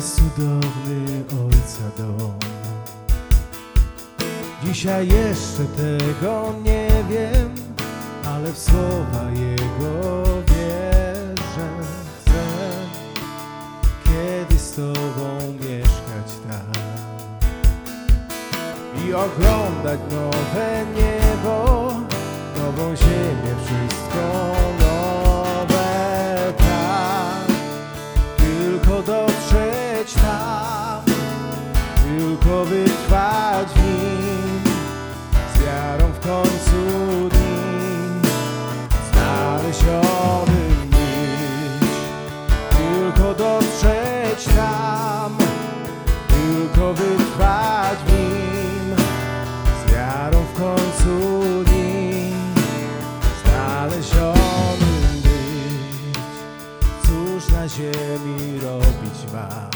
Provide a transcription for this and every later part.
jest cudowny Ojca dom. Dzisiaj jeszcze tego nie wiem, ale w słowa Jego wierzę. Chcę kiedyś z Tobą mieszkać tam i oglądać nowe niebo, nową ziemię, wszystko nowe, tak. Tylko dotrzeć tam, tylko wytrwać w nim, z wiarą w końcu dni, znalezionym być. Tylko dotrzeć tam, tylko wytrwać w nim, z wiarą w końcu dni, znalezionym być. Cóż na ziemi robić mam?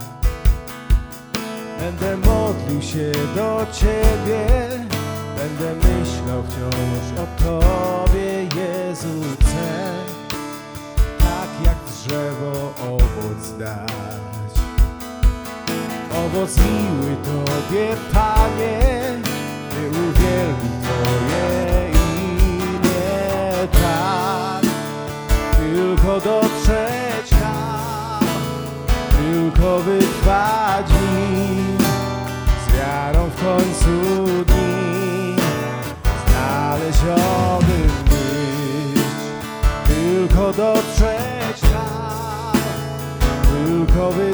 Będę modlił się do Ciebie, będę myślał wciąż o Tobie, Jezu. Chcę tak jak drzewo owoc dać, owoc miły Tobie, Panie, by uwielbić Twoje imię, tak. Tylko dotrzeć tam, tylko wytrwać w nim, z wiarą w końcu dni, znalezionym być. Tylko dotrzeć tam, tylko wytrwać